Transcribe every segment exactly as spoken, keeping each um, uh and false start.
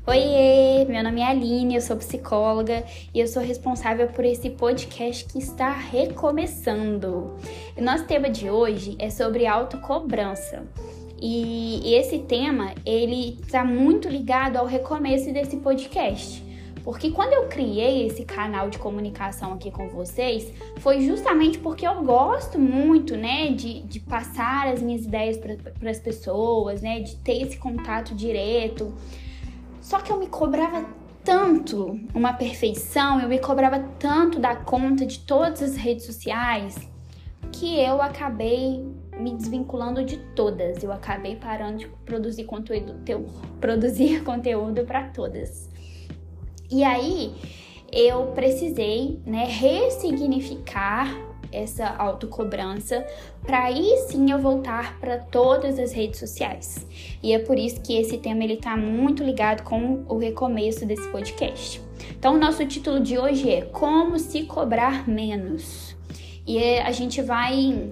Oiê, meu nome é Aline, eu sou psicóloga e eu sou responsável por esse podcast que está recomeçando. O nosso tema de hoje é sobre autocobrança. E esse tema, ele está muito ligado ao recomeço desse podcast. Porque quando eu criei esse canal de comunicação aqui com vocês, foi justamente porque eu gosto muito, né, de, de passar as minhas ideias para as pessoas, né, de ter esse contato direto. Só que eu me cobrava tanto uma perfeição, eu me cobrava tanto da conta de todas as redes sociais, que eu acabei me desvinculando de todas. Eu acabei parando de produzir conteúdo, teu, produzir conteúdo para todas. E aí, eu precisei, né, ressignificar essa autocobrança para aí sim eu voltar para todas as redes sociais. E é por isso que esse tema ele tá muito ligado com o recomeço desse podcast. Então, o nosso título de hoje é Como se cobrar menos. E a gente vai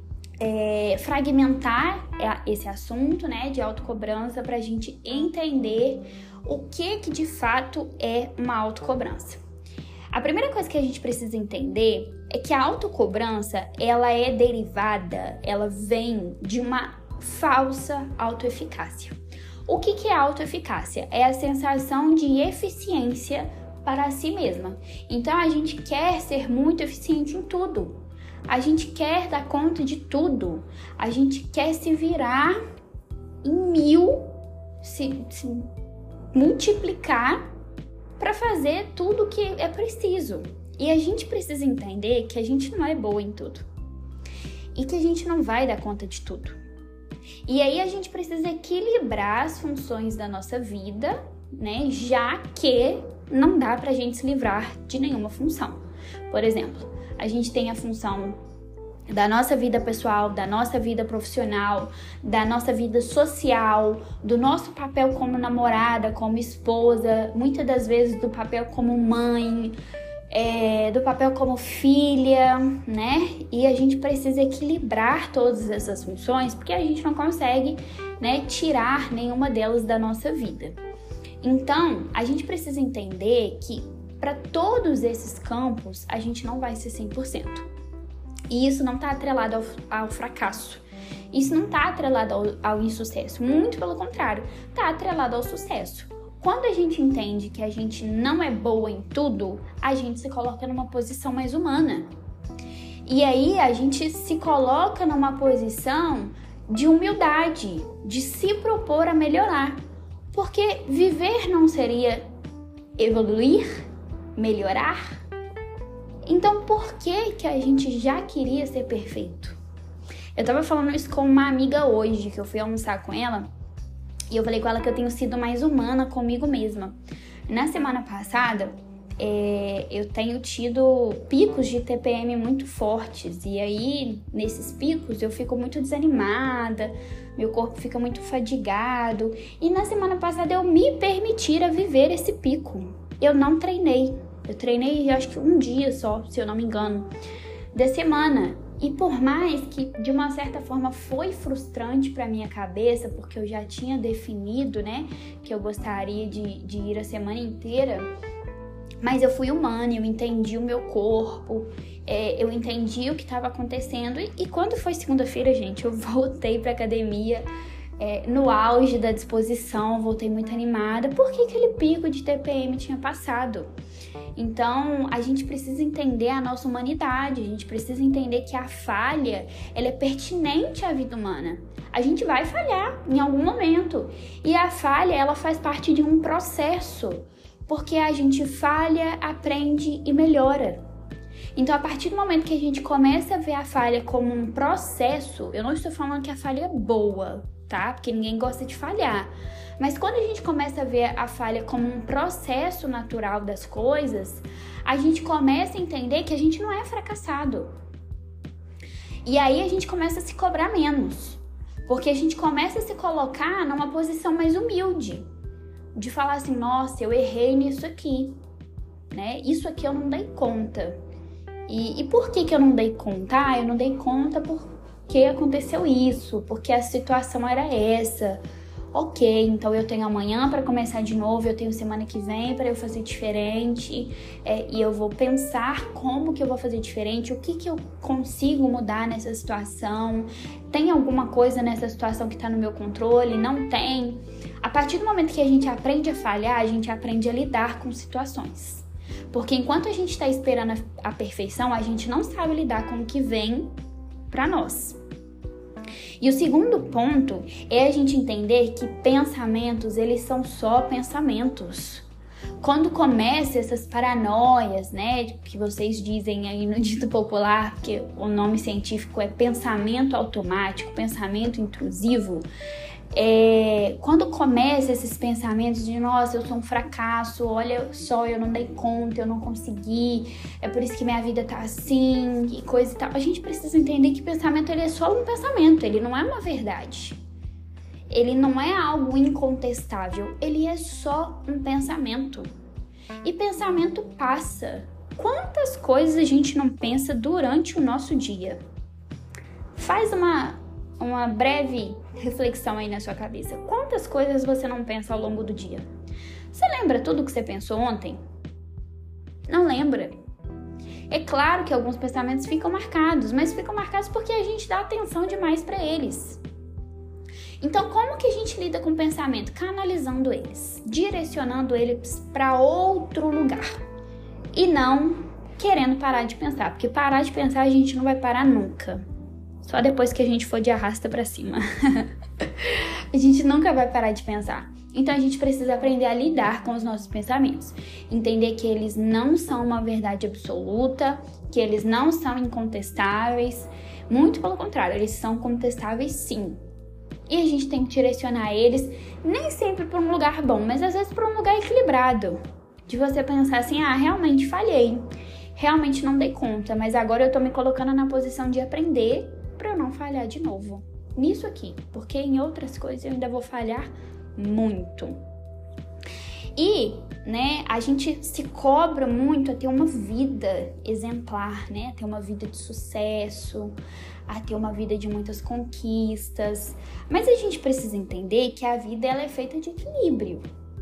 é, fragmentar esse assunto, né, de autocobrança para a gente entender o que que de fato é uma autocobrança. A primeira coisa que a gente precisa entender é que a autocobrança, ela é derivada, ela vem de uma falsa autoeficácia. O que que é autoeficácia? É a sensação de eficiência para si mesma. Então, a gente quer ser muito eficiente em tudo. A gente quer dar conta de tudo. A gente quer se virar em mil, se, se multiplicar para fazer tudo o que é preciso. E a gente precisa entender que a gente não é boa em tudo. E que a gente não vai dar conta de tudo. E aí a gente precisa equilibrar as funções da nossa vida, né? Já que não dá pra gente se livrar de nenhuma função. Por exemplo, a gente tem a função da nossa vida pessoal, da nossa vida profissional, da nossa vida social, do nosso papel como namorada, como esposa, muitas das vezes do papel como mãe, é, do papel como filha, né? E a gente precisa equilibrar todas essas funções, porque a gente não consegue, né, tirar nenhuma delas da nossa vida. Então, a gente precisa entender que para todos esses campos, a gente não vai ser cem por cento. E isso não está atrelado ao, ao fracasso. Isso não está atrelado ao, ao insucesso. Muito pelo contrário, está atrelado ao sucesso. Quando a gente entende que a gente não é boa em tudo, a gente se coloca numa posição mais humana. E aí a gente se coloca numa posição de humildade, de se propor a melhorar. Porque viver não seria evoluir, melhorar? Então, por que que a gente já queria ser perfeito? Eu tava falando isso com uma amiga hoje, que eu fui almoçar com ela, e eu falei com ela que eu tenho sido mais humana comigo mesma. Na semana passada, é, eu tenho tido picos de T P M muito fortes, e aí, nesses picos, eu fico muito desanimada, meu corpo fica muito fadigado, e na semana passada eu me permiti a viver esse pico. Eu não treinei. Eu treinei, acho que um dia só, se eu não me engano, da semana. E por mais que, de uma certa forma, foi frustrante para minha cabeça, porque eu já tinha definido, né, que eu gostaria de, de ir a semana inteira, mas eu fui humana, eu entendi o meu corpo, é, eu entendi o que estava acontecendo. E, e quando foi segunda-feira, gente, eu voltei para academia, É, no auge da disposição, voltei muito animada, porque aquele pico de T P M tinha passado. Então, a gente precisa entender a nossa humanidade, a gente precisa entender que a falha, ela é pertinente à vida humana. A gente vai falhar em algum momento, e a falha, ela faz parte de um processo, porque a gente falha, aprende e melhora. Então, a partir do momento que a gente começa a ver a falha como um processo, eu não estou falando que a falha é boa, tá? Porque ninguém gosta de falhar. Mas quando a gente começa a ver a falha como um processo natural das coisas, a gente começa a entender que a gente não é fracassado. E aí a gente começa a se cobrar menos. Porque a gente começa a se colocar numa posição mais humilde. De falar assim, nossa, eu errei nisso aqui, né? Isso aqui eu não dei conta. E, e por que que eu não dei conta? Ah, eu não dei conta porque aconteceu isso, porque a situação era essa. ok, então eu tenho amanhã para começar de novo, eu tenho semana que vem para eu fazer diferente, é, e eu vou pensar como que eu vou fazer diferente, o que que eu consigo mudar nessa situação, tem alguma coisa nessa situação que está no meu controle? Não tem? A partir do momento que a gente aprende a falhar, a gente aprende a lidar com situações. Porque enquanto a gente está esperando a, a perfeição, a gente não sabe lidar com o que vem para nós. E o segundo ponto é a gente entender que pensamentos, eles são só pensamentos. Quando começam essas paranoias, né, que vocês dizem aí no dito popular, que o nome científico é pensamento automático, pensamento intrusivo, é, quando começam esses pensamentos de, nossa, eu sou um fracasso, olha só, eu não dei conta, eu não consegui, é por isso que minha vida tá assim, e coisa e tal, a gente precisa entender que pensamento, ele é só um pensamento, ele não é uma verdade. Ele não é algo incontestável, ele é só um pensamento. E pensamento passa. Quantas coisas a gente não pensa durante o nosso dia? Faz uma, uma breve reflexão aí na sua cabeça. Quantas coisas você não pensa ao longo do dia? Você lembra tudo que você pensou ontem? Não lembra. É claro que alguns pensamentos ficam marcados, mas ficam marcados porque a gente dá atenção demais para eles. Então, como que a gente lida com o pensamento? Canalizando eles, direcionando eles para outro lugar e não querendo parar de pensar, porque parar de pensar a gente não vai parar nunca, só depois que a gente for de arrasta para cima. A gente nunca vai parar de pensar. Então, a gente precisa aprender a lidar com os nossos pensamentos, entender que eles não são uma verdade absoluta, que eles não são incontestáveis, muito pelo contrário, eles são contestáveis sim. E a gente tem que direcionar eles, nem sempre para um lugar bom, mas às vezes para um lugar equilibrado. De você pensar assim, ah, realmente falhei, realmente não dei conta, mas agora eu tô me colocando na posição de aprender para eu não falhar de novo. Nisso aqui, porque em outras coisas eu ainda vou falhar muito. E, né, a gente se cobra muito a ter uma vida exemplar, né, a ter uma vida de sucesso, a ter uma vida de muitas conquistas, mas a gente precisa entender que a vida ela é feita de equilíbrio,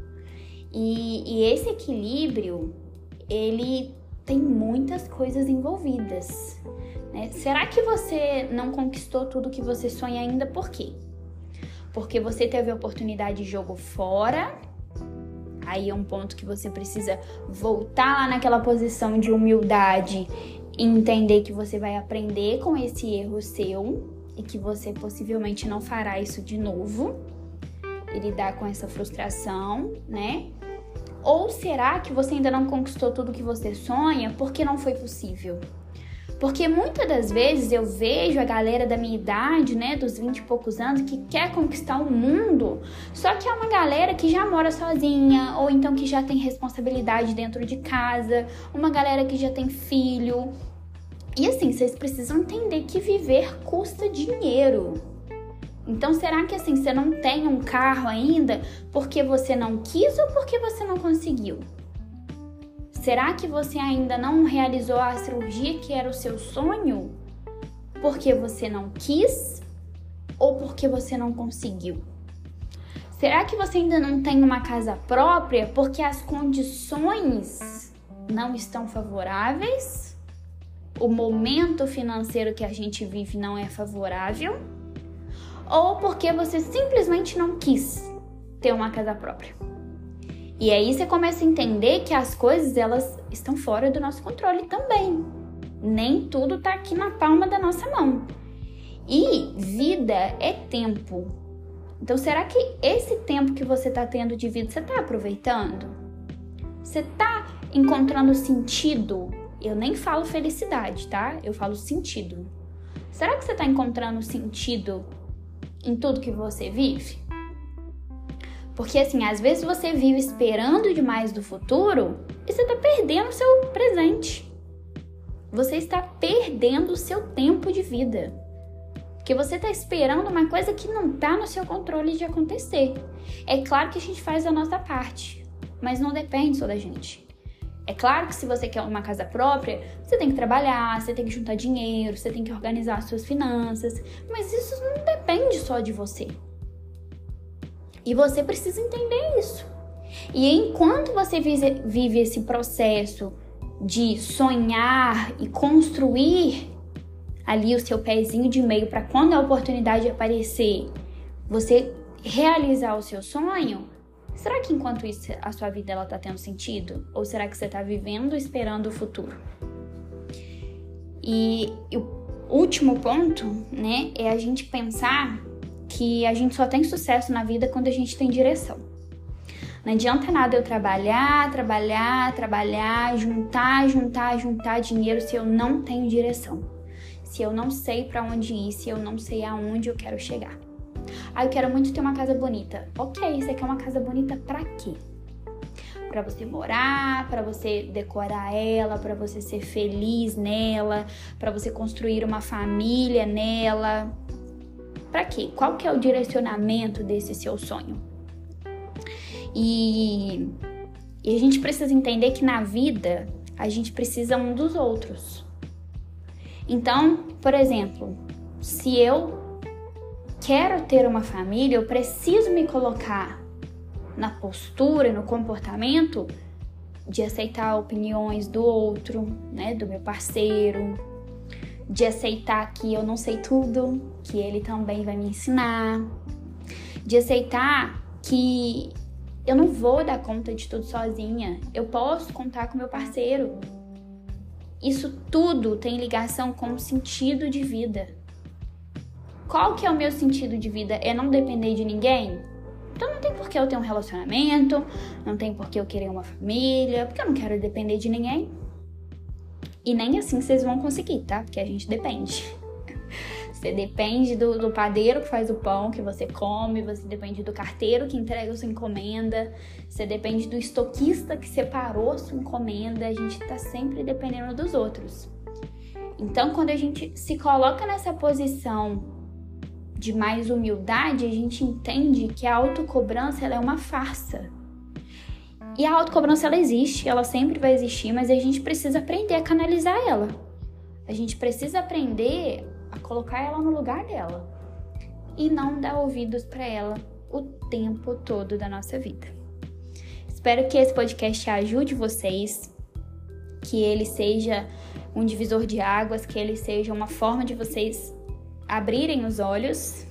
e, e esse equilíbrio, ele tem muitas coisas envolvidas, né? Será que você não conquistou tudo que você sonha ainda? Por quê? Porque você teve a oportunidade de jogo fora. Aí é um ponto que você precisa voltar lá naquela posição de humildade e entender que você vai aprender com esse erro seu e que você possivelmente não fará isso de novo e lidar com essa frustração, né? Ou será que você ainda não conquistou tudo que você sonha porque não foi possível? Porque muitas das vezes eu vejo a galera da minha idade, né, dos vinte e poucos anos, que quer conquistar o mundo, só que é uma galera que já mora sozinha, ou então que já tem responsabilidade dentro de casa, uma galera que já tem filho. E assim, vocês precisam entender que viver custa dinheiro. Então, será que assim, você não tem um carro ainda porque você não quis ou porque você não conseguiu? Será que você ainda não realizou a cirurgia que era o seu sonho porque você não quis ou porque você não conseguiu? Será que você ainda não tem uma casa própria porque as condições não estão favoráveis? O momento financeiro que a gente vive não é favorável? Ou porque você simplesmente não quis ter uma casa própria? E aí você começa a entender que as coisas, elas estão fora do nosso controle também. Nem tudo tá aqui na palma da nossa mão. E vida é tempo. Então, será que esse tempo que você tá tendo de vida, você tá aproveitando? Você tá encontrando sentido? Eu nem falo felicidade, tá? Eu falo sentido. Será que você tá encontrando sentido em tudo que você vive? Porque assim, às vezes você vive esperando demais do futuro e você está perdendo o seu presente. Você está perdendo o seu tempo de vida. Porque você está esperando uma coisa que não está no seu controle de acontecer. É claro que a gente faz a nossa parte, mas não depende só da gente. É claro que se você quer uma casa própria, você tem que trabalhar, você tem que juntar dinheiro, você tem que organizar as suas finanças, mas isso não depende só de você. E você precisa entender isso. E enquanto você vive esse processo de sonhar e construir ali o seu pezinho de meio para quando a oportunidade aparecer, você realizar o seu sonho, será que enquanto isso a sua vida ela tá tendo sentido? Ou será que você tá vivendo esperando o futuro? E o último ponto, né, é a gente pensar que a gente só tem sucesso na vida quando a gente tem direção. Não adianta nada eu trabalhar, trabalhar, trabalhar, juntar, juntar, juntar dinheiro se eu não tenho direção. Se eu não sei para onde ir, se eu não sei aonde eu quero chegar. Ah, eu quero muito ter uma casa bonita. Ok, você quer uma casa bonita pra quê? Pra você morar, pra você decorar ela, pra você ser feliz nela, pra você construir uma família nela. Pra quê? Qual que é o direcionamento desse seu sonho? E, e a gente precisa entender que na vida a gente precisa um dos outros. Então, por exemplo, se eu quero ter uma família, eu preciso me colocar na postura e no comportamento de aceitar opiniões do outro, né, do meu parceiro, de aceitar que eu não sei tudo, que ele também vai me ensinar, de aceitar que eu não vou dar conta de tudo sozinha, eu posso contar com meu parceiro. Isso tudo tem ligação com o sentido de vida. Qual que é o meu sentido de vida? É não depender de ninguém? Então não tem por que eu ter um relacionamento, não tem por que eu querer uma família, porque eu não quero depender de ninguém. E nem assim vocês vão conseguir, tá? Porque a gente depende. Você depende do, do padeiro que faz o pão que você come, você depende do carteiro que entrega a sua encomenda, você depende do estoquista que separou a sua encomenda, a gente tá sempre dependendo dos outros. Então, quando a gente se coloca nessa posição de mais humildade, a gente entende que a autocobrança ela é uma farsa. E a autocobrança ela existe, ela sempre vai existir, mas a gente precisa aprender a canalizar ela. A gente precisa aprender a colocar ela no lugar dela e não dar ouvidos para ela o tempo todo da nossa vida. Espero que esse podcast ajude vocês, que ele seja um divisor de águas, que ele seja uma forma de vocês abrirem os olhos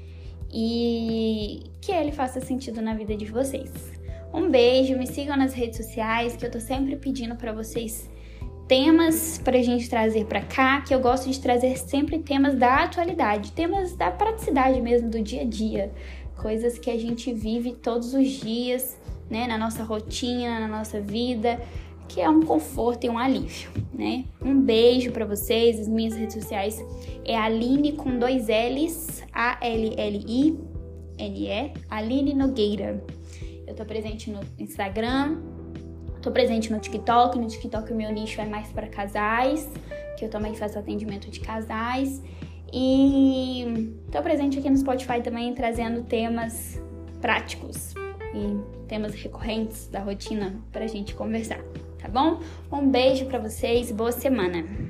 e que ele faça sentido na vida de vocês. Um beijo, me sigam nas redes sociais, que eu tô sempre pedindo para vocês temas pra gente trazer pra cá, que eu gosto de trazer sempre temas da atualidade, temas da praticidade mesmo, do dia a dia, coisas que a gente vive todos os dias, né, na nossa rotina, na nossa vida, que é um conforto e um alívio, né? Um beijo pra vocês, as minhas redes sociais é Aline com dois L's, A L L I N E, Aline Nogueira. Eu tô presente no Instagram, tô presente no TikTok. No TikTok o meu nicho é mais para casais, que eu também faço atendimento de casais. E tô presente aqui no Spotify também, trazendo temas práticos e temas recorrentes da rotina pra gente conversar, tá bom? Um beijo pra vocês, boa semana!